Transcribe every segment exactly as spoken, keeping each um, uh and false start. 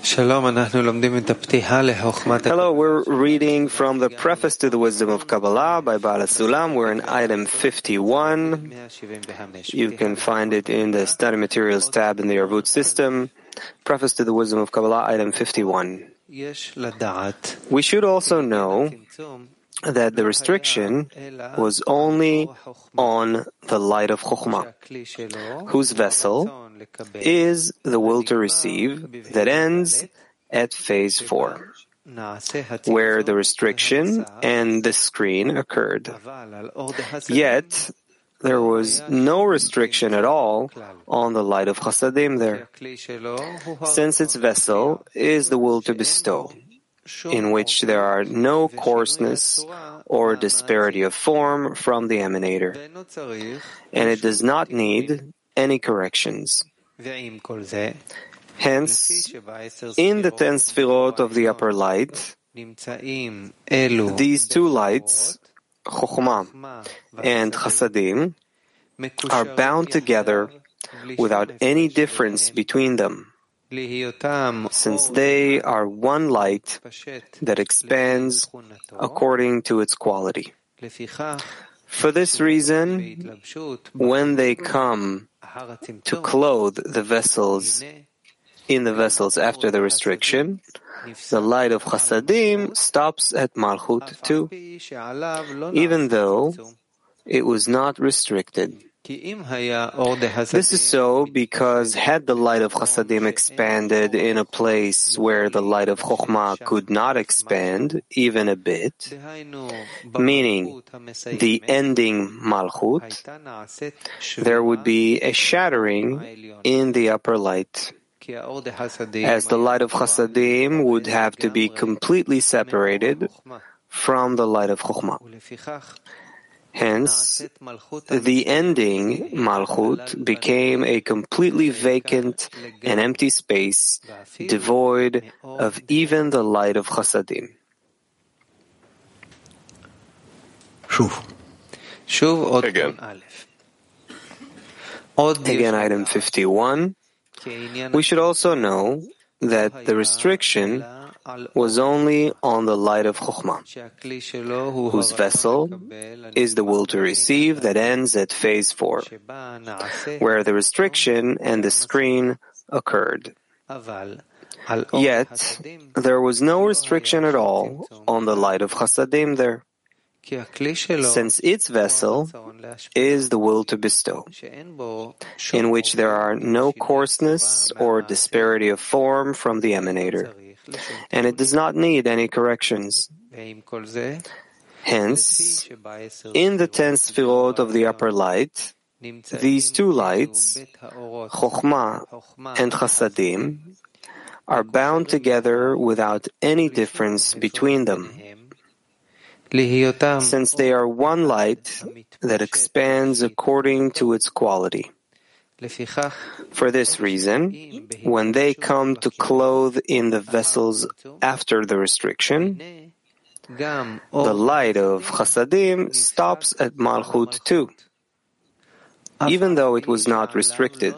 Hello, we're reading from the Preface to the Wisdom of Kabbalah by Baal HaSulam. We're in item fifty-one. You can find it in the Study Materials tab in the Arvut system. Preface to the Wisdom of Kabbalah, item fifty-one. We should also know that the restriction was only on the light of Chokhmah, whose vessel is the will to receive that ends at phase four, where the restriction and the screen occurred. Yet, there was no restriction at all on the light of Chasadim there, since its vessel is the will to bestow, in which there are no coarseness or disparity of form from the emanator, and it does not need any corrections. Hence, in the ten Sfirot of the upper light, these two lights, Chokhmah and Chasadim, are bound together without any difference between them, since they are one light that expands according to its quality. For this reason, when they come to clothe the vessels in the vessels after the restriction, the light of Chasadim stops at Malchut too, even though it was not restricted. This is so because had the light of Chasadim expanded in a place where the light of Chokhmah could not expand even a bit, meaning the ending Malchut, there would be a shattering in the upper light, as the light of Chasadim would have to be completely separated from the light of Chokhmah. Hence, the ending Malchut became a completely vacant and empty space, devoid of even the light of Chasadim. Again. Again, item fifty-one. We should also know that the restriction was only on the light of Chokhmah, whose vessel is the will to receive that ends at phase four, where the restriction and the screen occurred. Yet, there was no restriction at all on the light of Chasadim there, since its vessel is the will to bestow, in which there are no coarseness or disparity of form from the emanator, and it does not need any corrections. Hence, in the ten Sfirot of the upper light, these two lights, Chokhmah and Chasadim, are bound together without any difference between them, since they are one light that expands according to its quality. For this reason, when they come to clothe in the vessels after the restriction, the light of Chasadim stops at Malchut too, even though it was not restricted.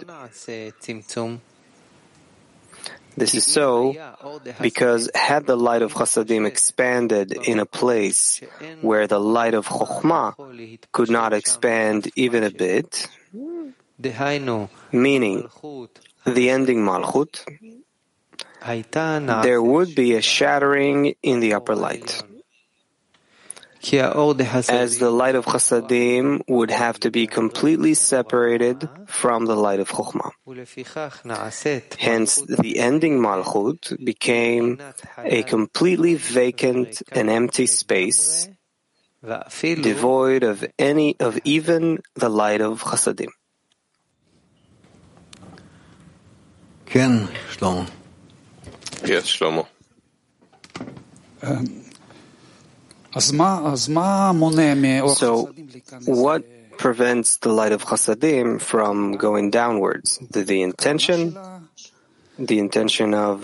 This is so because had the light of Chasadim expanded in a place where the light of Chokhmah could not expand even a bit, meaning the ending Malchut, there would be a shattering in the upper light, as the light of Chasadim would have to be completely separated from the light of Chokhmah. Hence, the ending Malchut became a completely vacant and empty space, devoid of any of even the light of Chasadim. Ken, Shlomo. Yes, Shlomo. Um, So, what prevents the light of Chasadim from going downwards? The, the intention? The intention of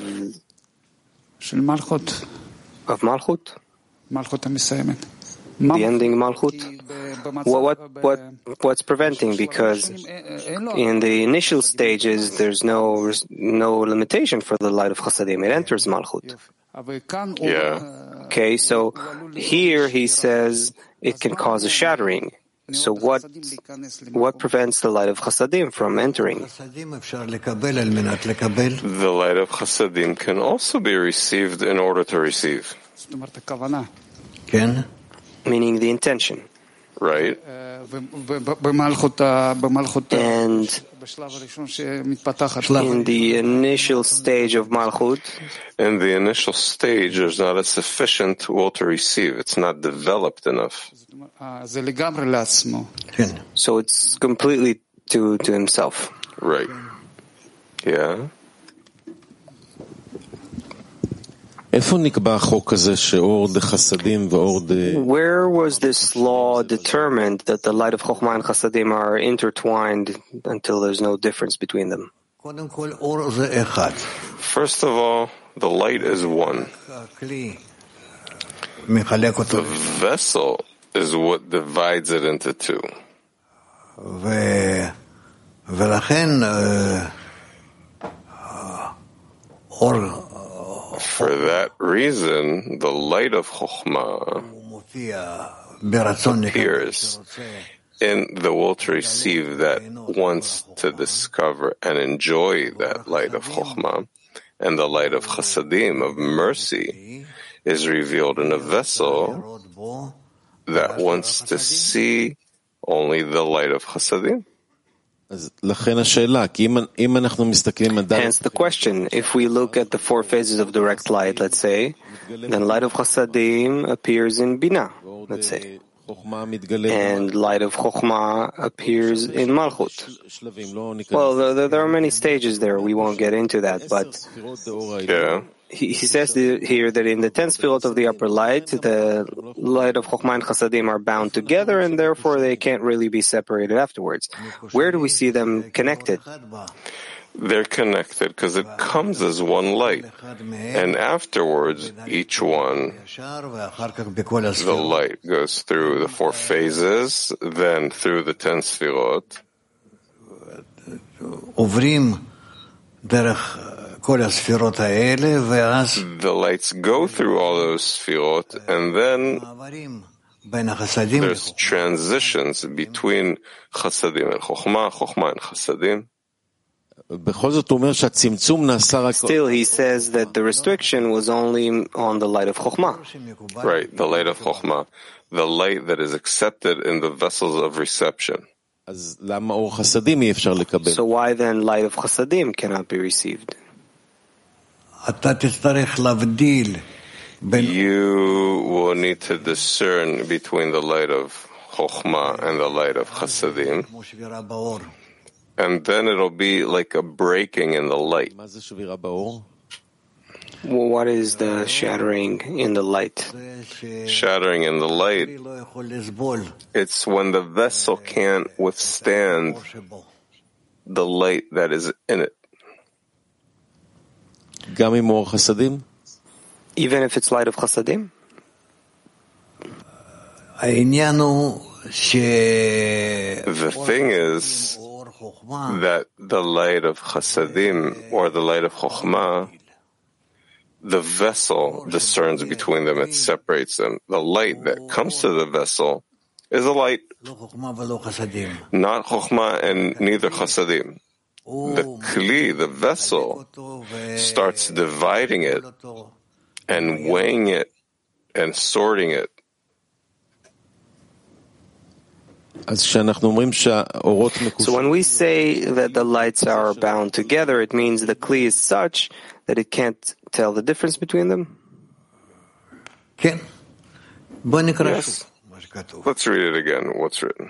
of Malchut? The ending Malchut? Well, what, what, what's preventing? Because in the initial stages, there's no, no limitation for the light of Chasadim. It enters Malchut. Yeah. Okay, so here he says it can cause a shattering. So what, what prevents the light of Chasadim from entering? The light of Chasadim can also be received in order to receive. Meaning the intention. Right. And in the initial stage of Malchut, in the initial stage, there's not a sufficient will to receive. It's not developed enough. So it's completely to, to himself. Right. Yeah. Where was this law determined that the light of Chokhmah and Chasadim are intertwined until there's no difference between them? First of all, the light is one. The vessel is what divides it into two. For that reason, the light of Chokhmah appears in the will to receive that wants to discover and enjoy that light of Chokhmah, and the light of Chasadim, of mercy, is revealed in a vessel that wants to see only the light of Chasadim. Hence the question, if we look at the four phases of direct light, let's say, then light of Chasadim appears in Binah, let's say, and light of Chokhmah appears in Malchut. Well, there, there are many stages there, we won't get into that, but yeah. He, he says here that in the ten sefirot of the upper light, the light of Chokhmah and Chasadim are bound together, and therefore they can't really be separated afterwards. Where do we see them connected? They're connected because it comes as one light, and afterwards, each one, the light goes through the four phases, then through the ten sefirot. The lights go through all those sefirot, and then there's transitions between Chasadim and Chokhmah, Chokhmah and Chasadim. Still, he says that the restriction was only on the light of Chokhmah. Right, the light of Chokhmah, the light that is accepted in the vessels of reception. So why then light of Chasadim cannot be received? You will need to discern between the light of Chokhmah and the light of Chasadim, and then it'll be like a breaking in the light. Well, what is the shattering in the light? Shattering in the light, it's when the vessel can't withstand the light that is in it. Even if it's light of Chasadim? The thing is that the light of Chasadim or the light of Chokhmah, the vessel discerns between them, it separates them. The light that comes to the vessel is a light, not Chokhmah and neither Chasadim. The Kli, the vessel, starts dividing it and weighing it and sorting it. So when we say that the lights are bound together, it means the Kli is such that it can't tell the difference between them? Yes. Let's read it again. What's written?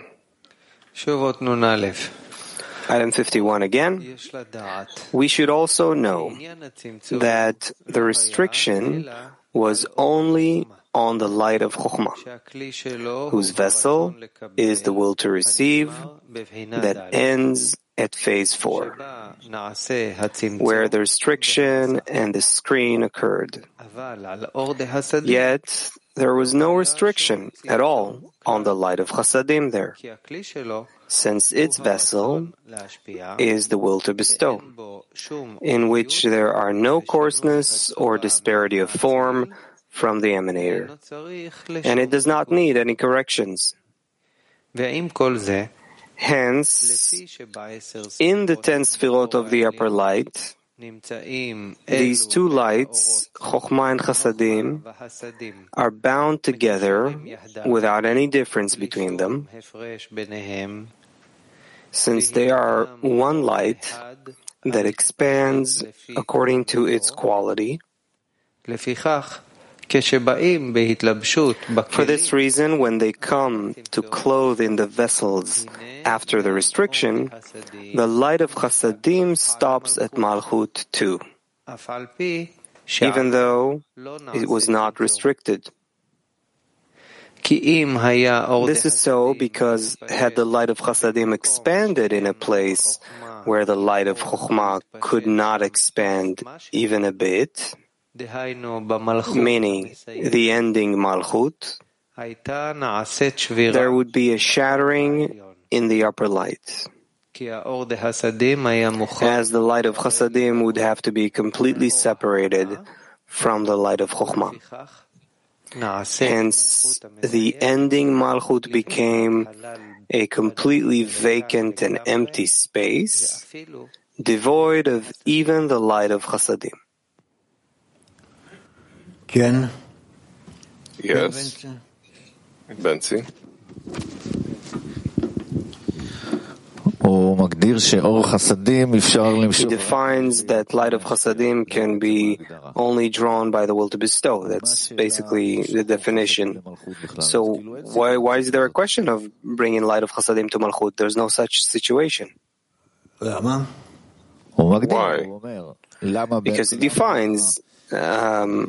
Item fifty-one again. We should also know that the restriction was only on the light of Chokhmah, whose vessel is the will to receive, that ends at phase four, where the restriction and the screen occurred. Yet, there was no restriction at all on the light of Chasadim there, since its vessel is the will to bestow, in which there are no coarseness or disparity of form from the emanator, and it does not need any corrections. Hence, in the ten sfirot of the upper light, these two lights, Chokhmah and Chasadim, are bound together without any difference between them, since they are one light that expands according to its quality. For this reason, when they come to clothe in the vessels after the restriction, the light of Chasadim stops at Malchut too, even though it was not restricted. This is so because had the light of Chasadim expanded in a place where the light of Chokhmah could not expand even a bit, meaning the ending Malchut, there would be a shattering in the upper light, as the light of Chasadim would have to be completely separated from the light of Chokhmah. Hence, the ending Malchut became a completely vacant and empty space, devoid of even the light of Chasadim. Ken? Yes. Bentzi? He defines that light of Chasadim can be only drawn by the will to bestow. That's basically the definition. So why why is there a question of bringing light of Chasadim to Malchut? There's no such situation. Why? Because he defines Um,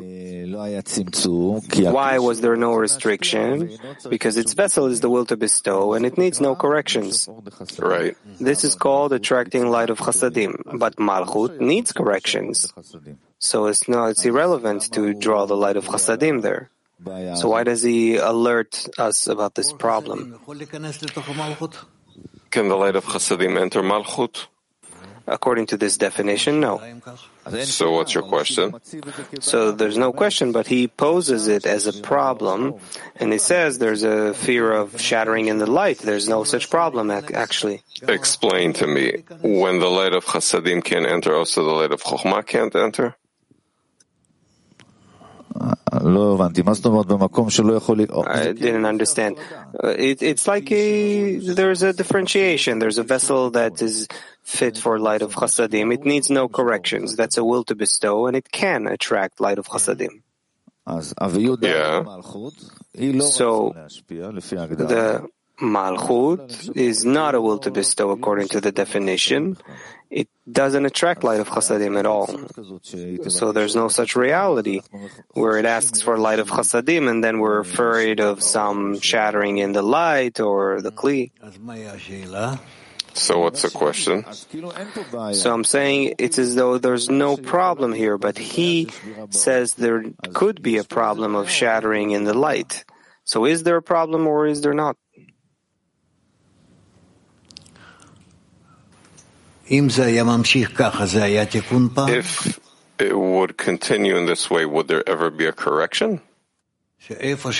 why was there no restriction? Because its vessel is the will to bestow, and it needs no corrections. Right. This is called attracting light of Chasadim, but Malchut needs corrections. So it's no, it's irrelevant to draw the light of Chasadim there. So why does he alert us about this problem? Can the light of Chasadim enter Malchut? According to this definition, no. So what's your question? So there's no question, but he poses it as a problem, and he says there's a fear of shattering in the light. There's no such problem, actually. Explain to me, when the light of Chasadim can enter, also the light of Chokhmah can't enter? I didn't understand. Uh, it, it's like a, there's a differentiation. There's a vessel that is fit for light of Chasadim. It needs no corrections. That's a will to bestow, and it can attract light of Chasadim. Yeah. So the Malchut is not a will to bestow according to the definition. It doesn't attract light of Chasadim at all. So there's no such reality where it asks for light of Chasadim and then we're afraid of some shattering in the light or the Kli. So what's the question? So I'm saying it's as though there's no problem here, but he says there could be a problem of shattering in the light. So is there a problem or is there not? If it would continue in this way, would there ever be a correction? That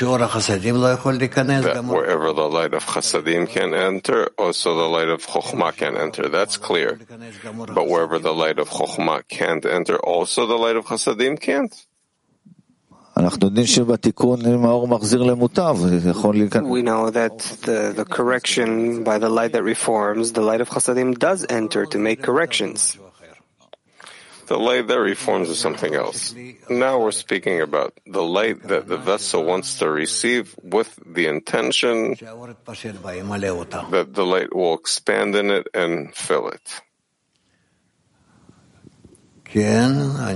wherever the light of Chasadim can enter, also the light of Chokhmah can enter. That's clear. But wherever the light of Chokhmah can't enter, also the light of Chasadim can't? We know that the, the correction by the light that reforms, the light of Chasadim does enter to make corrections. The light that reforms is something else. Now we're speaking about the light that the vessel wants to receive with the intention that the light will expand in it and fill it. Yeah,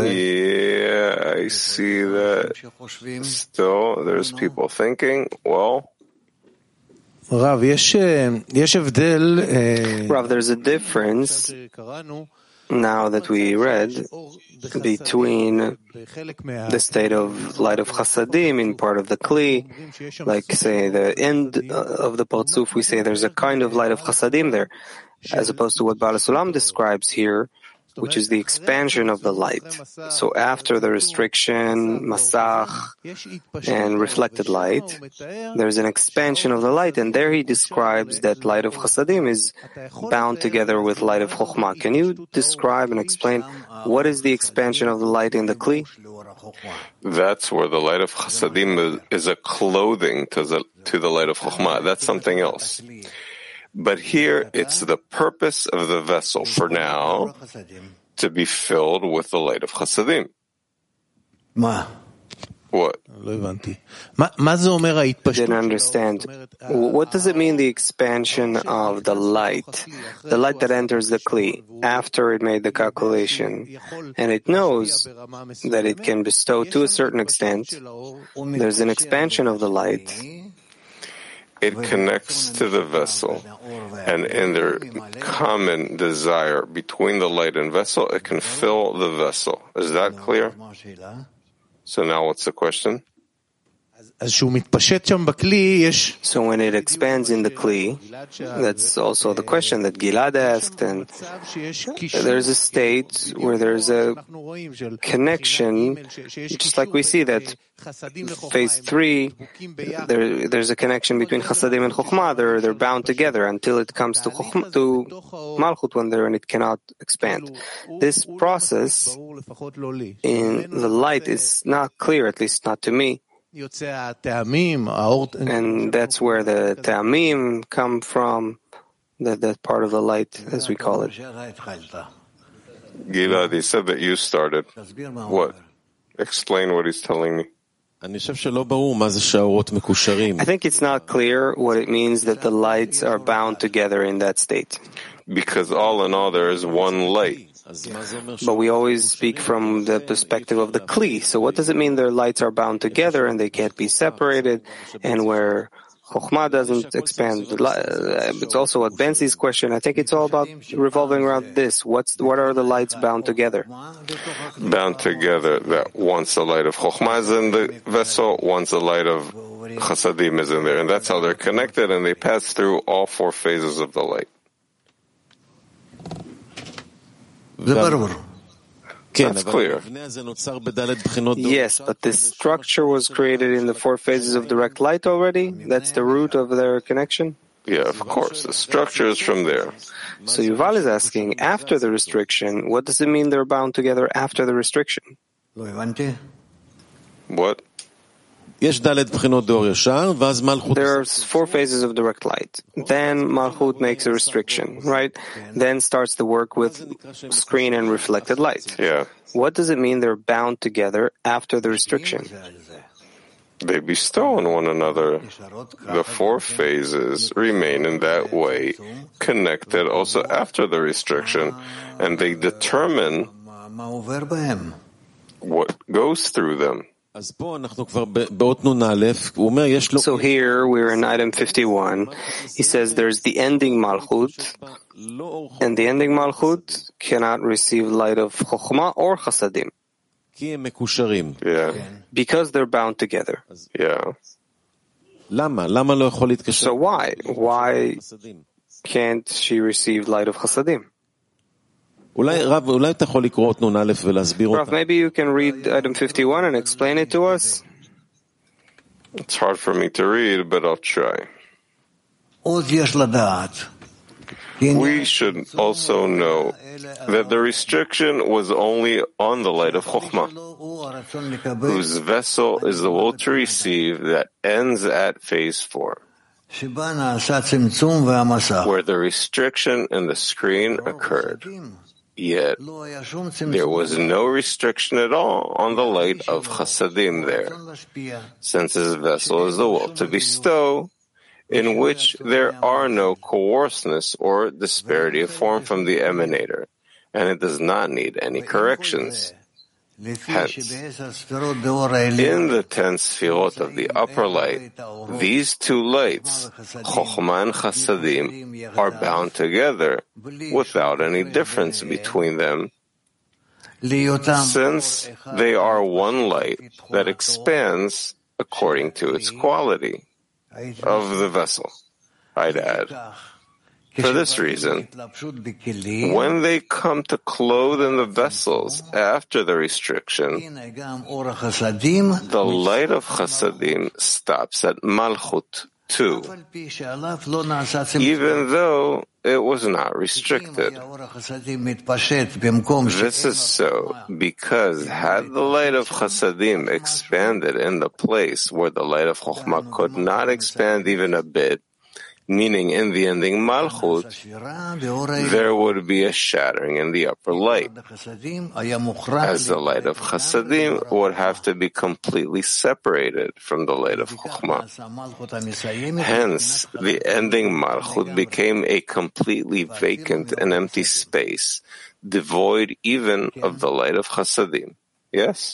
I see that still there's people thinking, well, Rav, there's a difference now that we read between the state of light of Chasadim in part of the Kli, like say the end of the Partzuf, we say there's a kind of light of Chasadim there, as opposed to what Baal HaSulam describes here, which is the expansion of the light. So after the restriction, Masach, and reflected light, there's an expansion of the light, and there he describes that light of Chasadim is bound together with light of Chokhmah. Can you describe and explain what is the expansion of the light in the Kli? That's where the light of Chasadim is a clothing to the, to the light of Chokhmah. That's something else. But here, it's the purpose of the vessel for now to be filled with the light of Chasadim. What? I didn't understand. What does it mean, the expansion of the light? The light that enters the Kli after it made the calculation, and it knows that it can bestow to a certain extent. There's an expansion of the light. It connects to the vessel, and in their common desire between the light and vessel, it can fill the vessel. Is that clear? So now what's the question? So when it expands in the Kli, that's also the question that Gilad asked, and there's a state where there's a connection, just like we see that phase three, there, there's a connection between Chasadim and Chokhmah. They're, they're bound together until it comes to Chokhmah, to Malchut, when they're, and it cannot expand. This process in the light is not clear, at least not to me. And that's where the ta'amim come from, that, that part of the light, as we call it. Gilad, he said that you started. What? Explain what he's telling me. I think it's not clear what it means that the lights are bound together in that state. Because all in all, there is one light. But we always speak from the perspective of the Kli. So what does it mean their lights are bound together and they can't be separated? And where Chokhmah doesn't expand, it's also what Benzi's question. I think it's all about revolving around this. What's what are the lights bound together? Bound together, that once the light of Chokhmah is in the vessel, once the light of Chasadim is in there. And that's how they're connected, and they pass through all four phases of the light. That's clear. Yes, but this structure was created in the four phases of direct light already? That's the root of their connection? Yeah, of course. The structure is from there. So Yuval is asking, after the restriction, what does it mean they're bound together after the restriction? What? There are four phases of direct light. Then Malchut makes a restriction, right? Then starts the work with screen and reflected light. Yeah. What does it mean they're bound together after the restriction? They bestow on one another. The four phases remain in that way, connected also after the restriction, and they determine what goes through them. So here we're in item fifty-one. He says there's the ending Malchut, and the ending Malchut cannot receive light of Chokhmah or Chasadim. Yeah. Because they're bound together. Yeah. So why? Why can't she receive light of Chasadim? Rav, maybe you can read item fifty-one and explain it to us? It's hard for me to read, but I'll try. We should also know that the restriction was only on the light of Chokhmah, whose vessel is the will to receive that ends at phase four, where the restriction and the screen occurred. Yet, there was no restriction at all on the light of Chasadim there, since his vessel is the will to bestow, in which there are no coarseness or disparity of form from the emanator, and it does not need any corrections. Hence, in the ten sfirot of the upper light, these two lights, Chokhmah and Chasadim, are bound together without any difference between them, since they are one light that expands according to its quality of the vessel. I'd add, for this reason, when they come to clothe in the vessels after the restriction, the light of Chasadim stops at Malchut too, even though it was not restricted. This is so because had the light of Chasadim expanded in the place where the light of Chokhmah could not expand even a bit, meaning in the ending Malchut, there would be a shattering in the upper light, as the light of Chasadim would have to be completely separated from the light of Chokhmah. Hence, the ending Malchut became a completely vacant and empty space, devoid even of the light of Chasadim. Yes?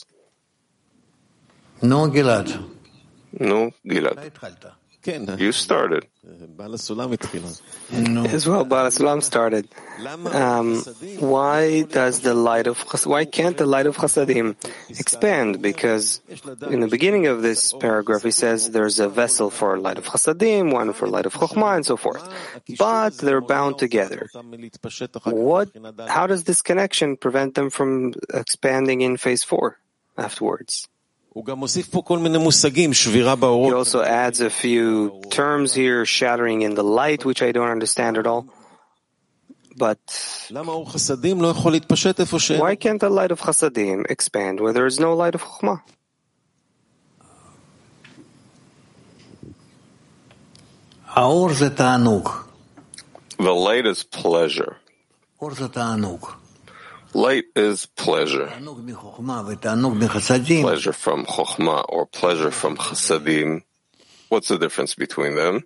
No, Gilad. No, Gilad. You started. As well, Baal HaSulam started. Um, why does the light of why can't the light of Chasadim expand? Because in the beginning of this paragraph, he says there's a vessel for light of Chasadim, one for light of Chokhmah, and so forth. But they're bound together. What? How does this connection prevent them from expanding in phase four afterwards? He also adds a few terms here, shattering in the light, which I don't understand at all. But why can't the light of Chasadim expand where there is no light of Chokhmah? The light is pleasure. Light is pleasure. Pleasure from Chokhmah or pleasure from Chasadim. What's the difference between them?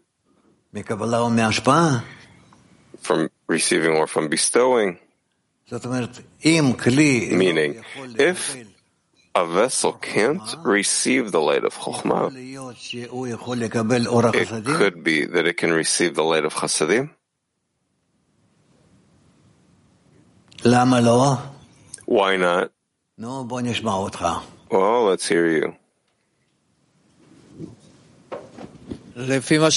From receiving or from bestowing. Meaning, if a vessel can't receive the light of Chokhmah, it could be that it can receive the light of Chasadim. Why not? Well, let's hear you. According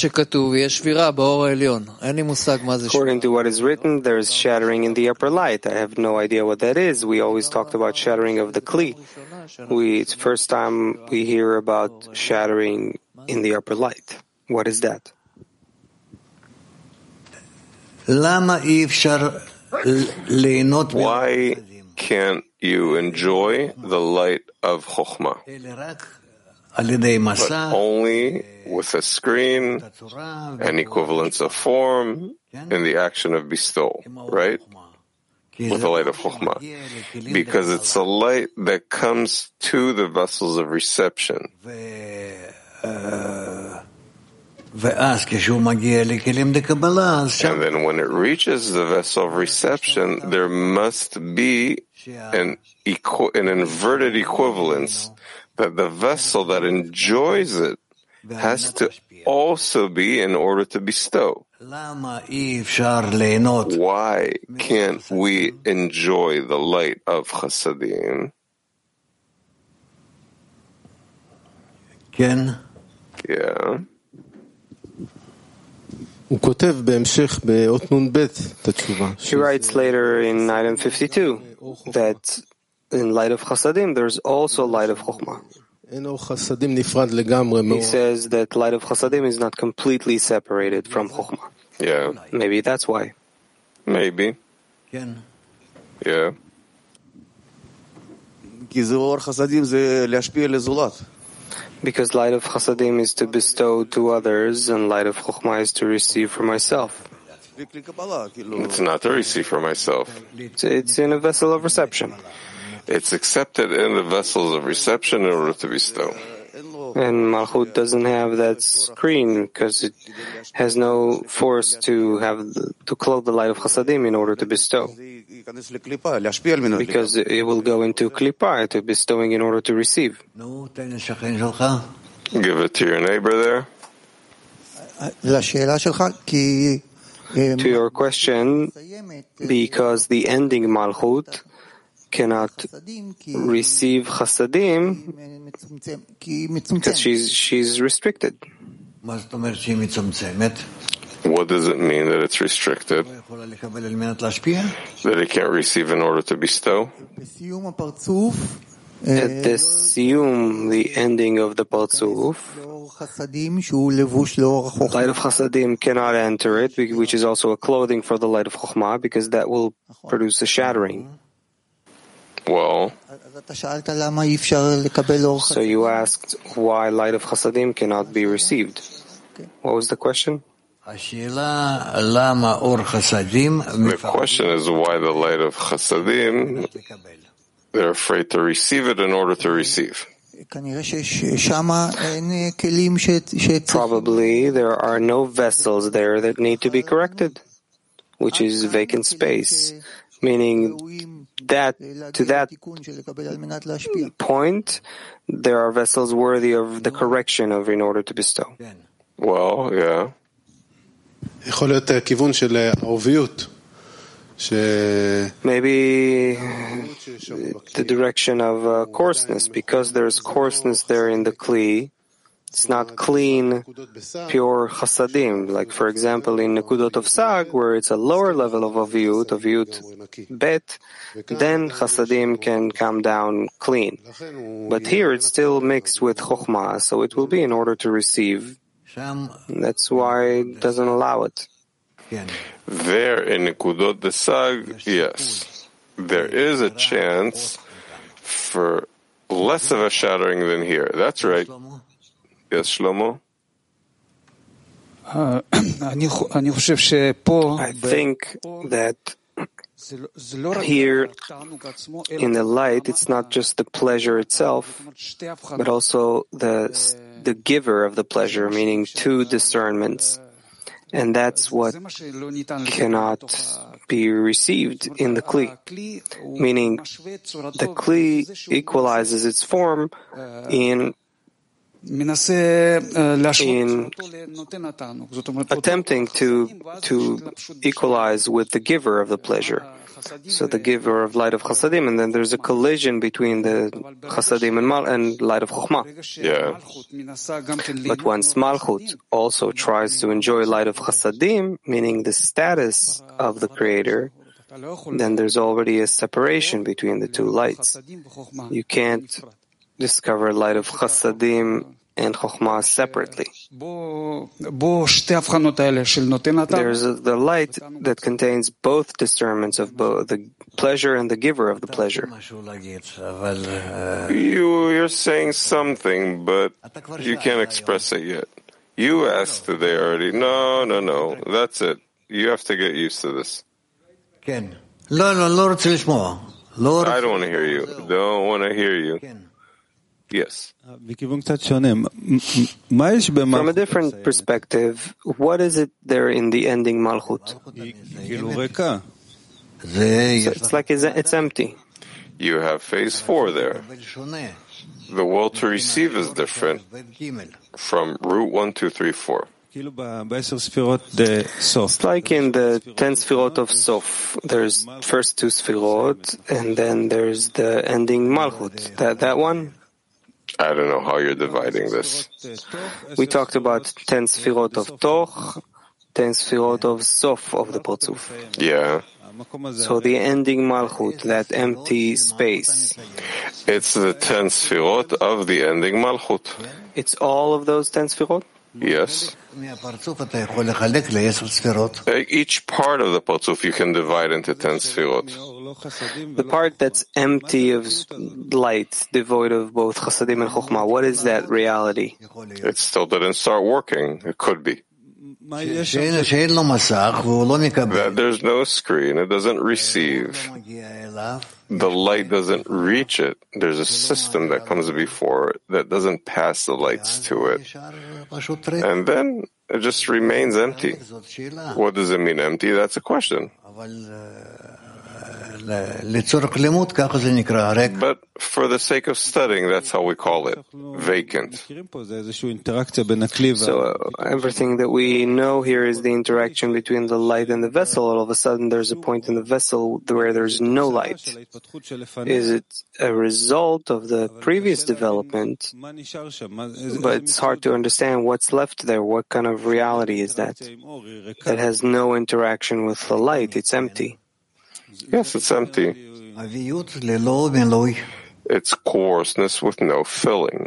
to what is written, there is shattering in the upper light. I have no idea what that is. We always talked about shattering of the Kli. We, it's the first time we hear about shattering in the upper light. What is that? Why can't you enjoy the light of Chokhmah, but only with a screen and equivalence of form in the action of bestowal, right? With the light of Chokhmah. Because it's a light that comes to the vessels of reception. And then when it reaches the vessel of reception, there must be an, equ- an inverted equivalence that the vessel that enjoys it has to also be in order to bestow. Why can't we enjoy the light of Chasadim? Ken? Yeah. He writes later in item fifty-two that in light of Chasadim there's also light of Chokhmah. He says that light of Chasadim is not completely separated from Chokhmah. Yeah. Maybe that's why. Maybe. Ken? Yeah. Because light of Chasadim is to bestow to others, and light of Chokhmah is to receive for myself. It's not to receive for myself. It's, it's in a vessel of reception. It's accepted in the vessels of reception in order to bestow. And Malchut doesn't have that screen because it has no force to have the, to clothe the light of Chasadim in order to bestow. Because it will go into Klippa, to bestowing in order to receive. Give it to your neighbor there. To your question, because the ending Malchut cannot receive Chasadim because she's, she's restricted. What does it mean that it's restricted? That it can't receive in order to bestow? At the siyum, the ending of the Partzuf, light of Chasadim cannot enter it, which is also a clothing for the light of Chokhmah, because that will produce a shattering. Well, so you asked why light of Chasadim cannot be received. What was the question? The question is why the light of Chasadim, they're afraid to receive it in order to receive. Probably there are no vessels there that need to be corrected, which is vacant space, meaning that to that point there are vessels worthy of the correction of in order to bestow. Well, yeah. Maybe the direction of uh, coarseness, because there's coarseness there in the Kli. It's not clean, pure chasadim. Like, for example, in Nekudot of Sag, where it's a lower level of aviyut, aviyut bet, then chasadim can come down clean. But here it's still mixed with chokhmah, so it will be in order to receive. That's why it doesn't allow it. There in Nekudot de Sag, yes, there is a chance for less of a shattering than here. That's right. Yes, Shlomo? I think that here in the light, it's not just the pleasure itself, but also the the giver of the pleasure, meaning two discernments. And that's what cannot be received in the Kli, meaning the Kli equalizes its form in in attempting to to equalize with the giver of the pleasure. So the giver of light of Chasadim, and then there's a collision between the Chasadim and, Mal, and light of Chokhmah. Yeah. But once Malchut also tries to enjoy light of Chasadim, meaning the status of the Creator, then there's already a separation between the two lights. You can't discover light of Chasadim and Chokhmah separately. There's a, the light that contains both discernments of both the pleasure and the giver of the pleasure. You, you're saying something, but you can't express it yet. You asked today already. No, no, no. That's it. You have to get used to this. I don't want to hear you. Don't want to hear you. Yes. From a different perspective, what is it there in the ending Malchut? So it's like it's, it's empty. You have phase four there. The will to receive is different from root one, two, three, four. It's like in the ten Sfirot of Sof. There's first two Sfirot, and then there's the ending Malchut. That that one? I don't know how you're dividing this. We talked about ten Sfirot of Toch, ten Sfirot of Sof of the Partzuf. Yeah. So the ending Malchut, that empty space. It's the ten Sfirot of the ending Malchut. It's all of those ten Sfirot? Yes. Each part of the Partzuf you can divide into ten Sfirot. The part that's empty of light, devoid of both Chasadim and Chokhmah, what is that reality? It still didn't start working. It could be. That there's no screen, it doesn't receive, the light doesn't reach it. There's a system that comes before it that doesn't pass the lights to it. And then it just remains empty. What does it mean, empty? That's a question. But for the sake of studying, that's how we call it, vacant. So uh, everything that we know here is the interaction between the light and the vessel. All of a sudden there's a point in the vessel where there's no light. Is it a result of the previous development? But it's hard to understand what's left there. What kind of reality is that? That has no interaction with the light. It's empty. Yes, it's empty. It's coarseness with no filling.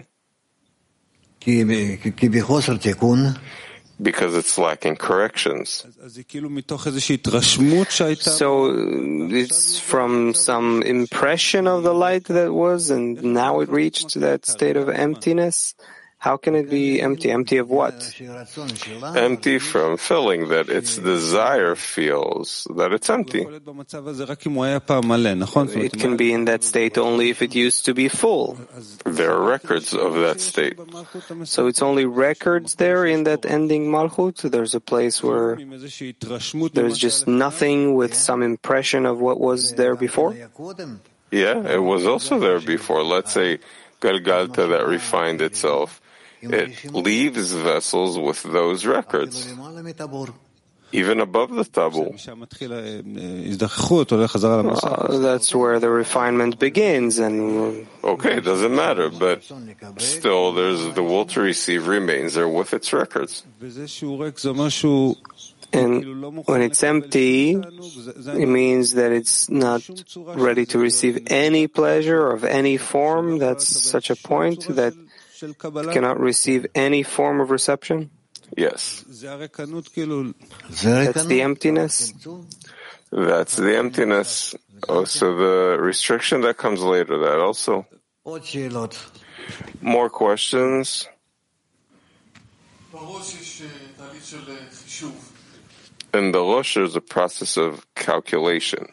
Because it's lacking corrections. So it's from some impression of the light that was, and now it reached that state of emptiness? How can it be empty? Empty of what? Empty from filling that its desire feels that it's empty. It can be in that state only if it used to be full. There are records of that state. So it's only records there in that ending Malchut? There's a place where there's just nothing with some impression of what was there before? Yeah, it was also there before. Let's say Galgalta that refined itself. It leaves vessels with those records, even above the tabul. Uh, that's where the refinement begins. And okay, it doesn't matter, but still there's the will to receive remains there with its records. And when it's empty, it means that it's not ready to receive any pleasure of any form. That's such a point that it cannot receive any form of reception. Yes. That's the emptiness. That's the emptiness. Also, the restriction that comes later, that also. More questions? In the Rosh, there's a process of calculation.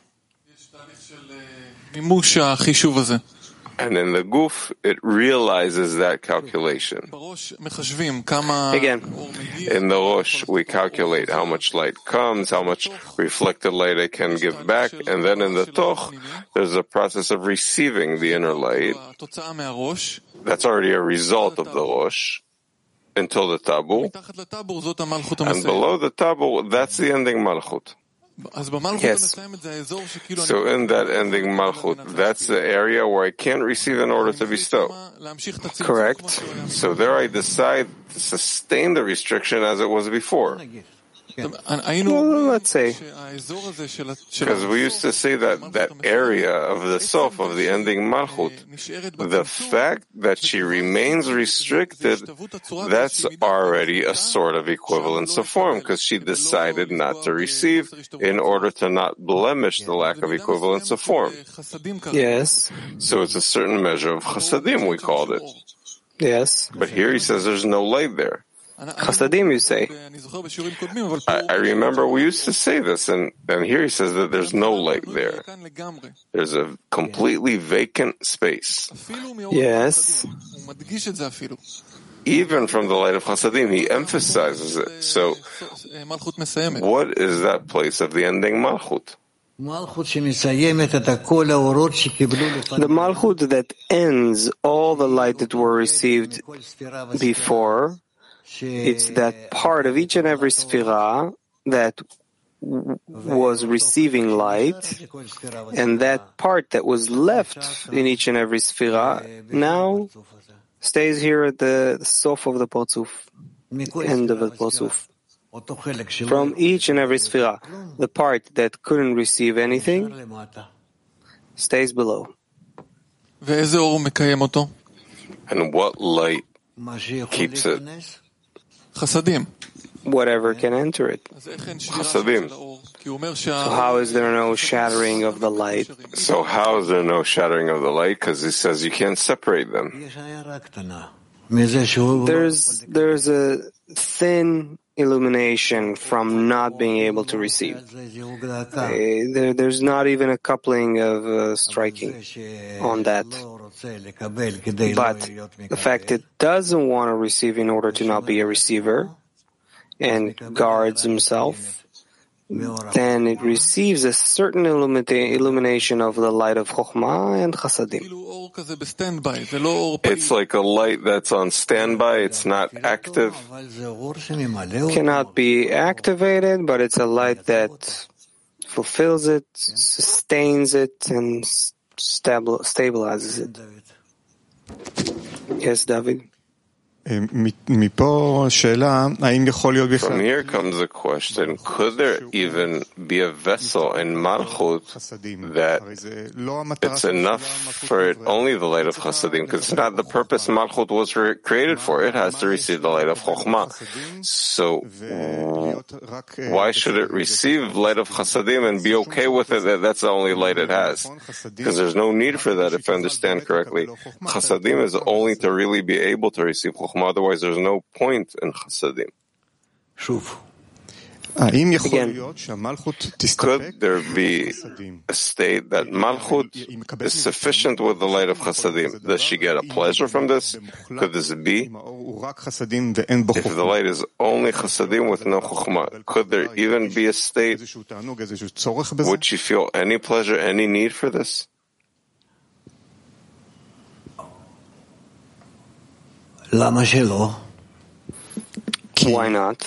And in the Guf, it realizes that calculation. Again, in the Rosh, we calculate how much light comes, how much reflected light I can give back, and then in the Toch, there's a process of receiving the inner light. That's already a result of the Rosh. Until the tabul, and below the tabul, that's the ending malchut. Yes. So in that ending malchut, that's the area where I can't receive in order to bestow. Correct. So there I decide to sustain the restriction as it was before. Well, let's say. Because we used to say that that area of the Sof, of the ending Malchut, the fact that she remains restricted, that's already a sort of equivalence of form, because she decided not to receive in order to not blemish the lack of equivalence of form. Yes. So it's a certain measure of chasadim, we called it. Yes. But here he says there's no light there. Chasadim, you say. I, I remember we used to say this, and, and here he says that there's no light there. There's a completely vacant space. Yes. Even from the light of Chasadim, he emphasizes it. So, what is that place of the ending Malchut? The Malchut that ends all the light that were received before. It's that part of each and every sphira that w- was receiving light, and that part that was left in each and every sphira now stays here at the sof of the Parzuf, end of the Parzuf. From each and every sphira, the part that couldn't receive anything stays below. And what light keeps it? Chasadim. Whatever can enter it. Chasadim. So how is there no shattering of the light? So how is there no shattering of the light? Because he says you can't separate them. There's, there's a thin illumination from not being able to receive. Uh, there, there's not even a coupling of uh, striking on that. But the fact it doesn't want to receive in order to not be a receiver and guards himself, then it receives a certain illumina- illumination of the light of Chokhmah and Chasadim. It's like a light that's on standby, it's not active. Cannot be activated, but it's a light that fulfills it, sustains it, and stabil- stabilizes it. Yes, David? From here comes the question, could there even be a vessel in Malchut that it's enough for it only the light of Chasadim? Because it's not the purpose Malchut was created for. It has to receive the light of Chokhmah. So why should it receive light of Chasadim and be okay with it that that's the only light it has? Because there's no need for that, if I understand correctly. Chasadim is only to really be able to receive Chokhmah. Otherwise, there's no point in Chasadim. Again, could there be a state that Malchut is sufficient with the light of Chasadim? Does she get a pleasure from this? Could this be? If the light is only Chasadim with no Chokhmah, could there even be a state? Would she feel any pleasure, any need for this? Why not?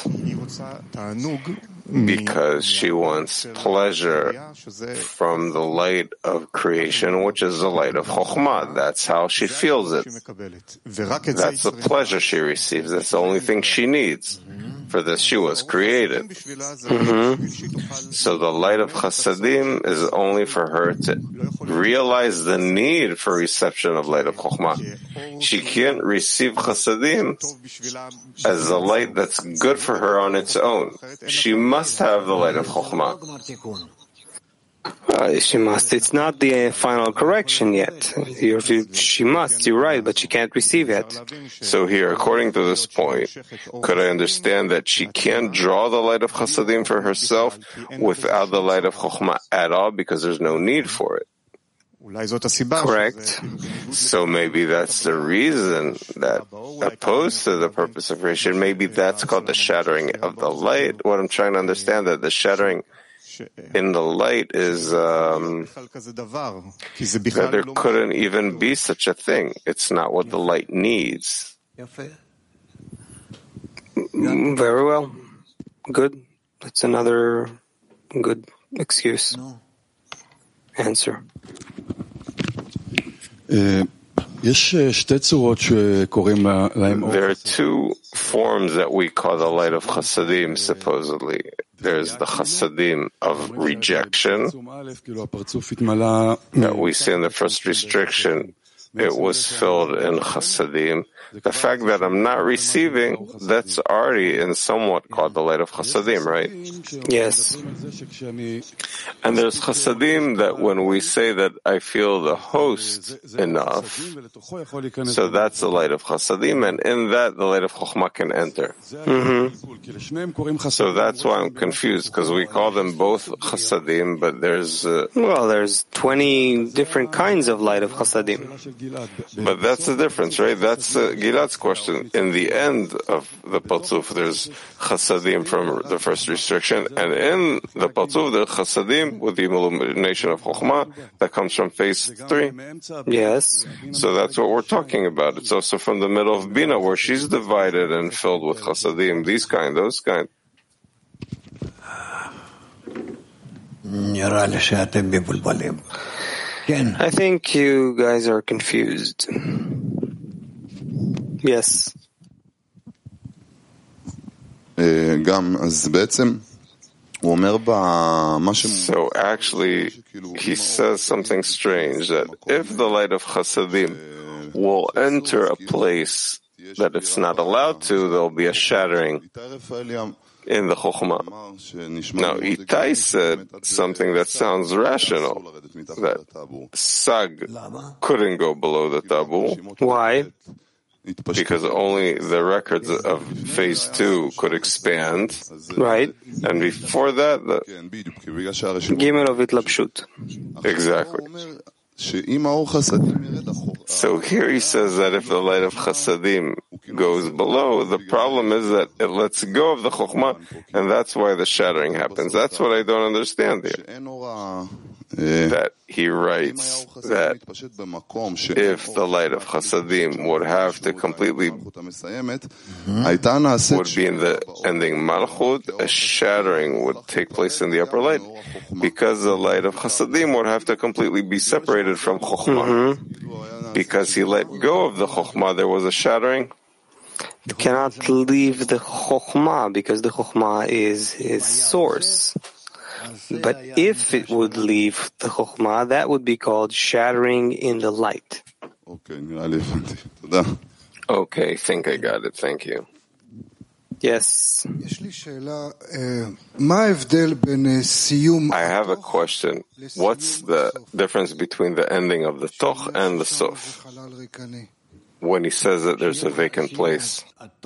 Because she wants pleasure from the light of creation, which is the light of Chokhmah. That's how she feels it. That's the pleasure she receives. That's the only thing she needs. For this she was created. Mm-hmm. So the light of Chasadim is only for her to realize the need for reception of light of Chokhmah. She can't receive Chasadim as a light that's good for her on its own. She must have the light of Chokhmah. Uh, she must. It's not the uh, final correction yet. You're, she must, you're right, but she can't receive it. So here, according to this point, could I understand that she can't draw the light of Chasadim for herself without the light of Chokhmah at all because there's no need for it? Correct. So maybe that's the reason that, opposed to the purpose of creation, maybe that's called the shattering of the light. What I'm trying to understand, that the shattering in the light is um, that there couldn't even be such a thing. It's not what the light needs. Very well. Good. That's another good excuse. Answer. There are two forms that we call the light of Chasadim, supposedly. There's the Chasadim of rejection that we see in the first restriction. It was filled in Chasadim. The fact that I'm not receiving, that's already in somewhat called the light of Chasadim, right? Yes. And there's Chasadim that when we say that I feel the host enough, so that's the light of Chasadim, and in that the light of Chokhmah can enter. Mm-hmm. So that's why I'm confused, because we call them both Chasadim, but there's... Uh, well, there's twenty different kinds of light of Chasadim. But that's the difference, right? That's uh, Gilad's question. In the end of the Patzuf, there's Chasadim from the first restriction, and in the Patzuf, there's Chasadim with the illumination of Chokhmah that comes from phase three. Yes. So that's what we're talking about. It's also from the middle of Bina, where she's divided and filled with Chasadim, these kind, those kind. I think you guys are confused. Yes. So actually, he says something strange, that if the light of Chasadim will enter a place that it's not allowed to, there'll be a shattering in the Chokhmah. Now, Itai said something that sounds rational, that Sag couldn't go below the Tabu. Why? because only the records of phase two could expand. Right. And before that, the... Gimel of Itlapshut. Exactly. So here he says that if the light of Chasadim goes below, the problem is that it lets go of the Chokhmah, and that's why the shattering happens. That's what I don't understand here. That he writes that if the light of Chasadim would have to completely would be in the ending Malchut, a shattering would take place in the upper light, because the light of Chasadim would have to completely be separated from Chokhmah. Mm-hmm. Because he let go of the Chokhmah, there was a shattering. It cannot leave the Chokhmah because the Chokhmah is his source. But if it would leave the Chokhmah, that would be called shattering in the light. Okay, I think I got it. Thank you. Yes. I have a question. What's the difference between the ending of the Toch and the Sof? When he says that there's a vacant place.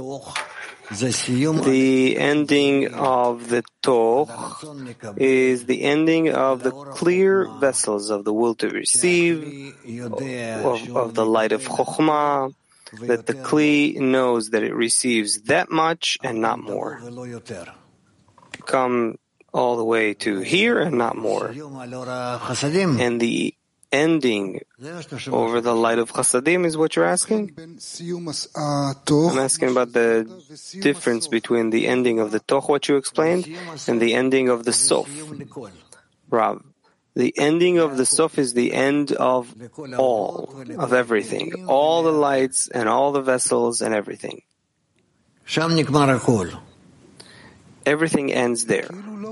The ending of the Toch is the ending of the clear vessels of the will to receive, of, of the light of Chokhmah, that the Kli knows that it receives that much and not more. Come all the way to here and not more. And the ending over the light of Chasadim is what you're asking? I'm asking about the difference between the ending of the Toch, what you explained, and the ending of the Sof. Rav, the ending of the Sof is the end of all, of everything, all the lights and all the vessels and everything. Everything ends there.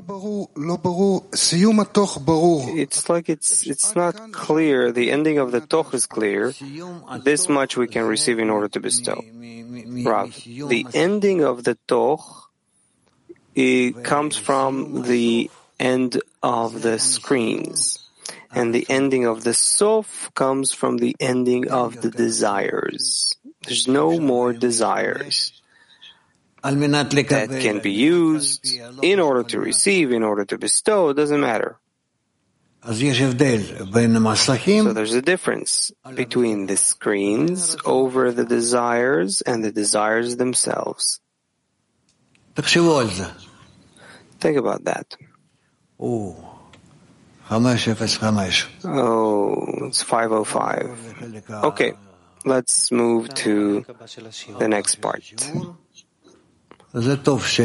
It's like it's it's not clear. The ending of the Toch is clear. This much we can receive in order to bestow. Rav, the ending of the Toch, it comes from the end of the screens. And the ending of the Sof comes from the ending of the desires. There's no more desires that can be used in order to receive, in order to bestow. It doesn't matter. So there's a difference between the screens over the desires and the desires themselves. Think about that. Oh, it's five oh five. Okay, let's move to the next part. Let's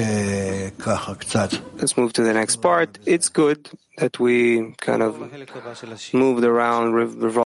move to the next part. It's good that we kind of moved around, revolved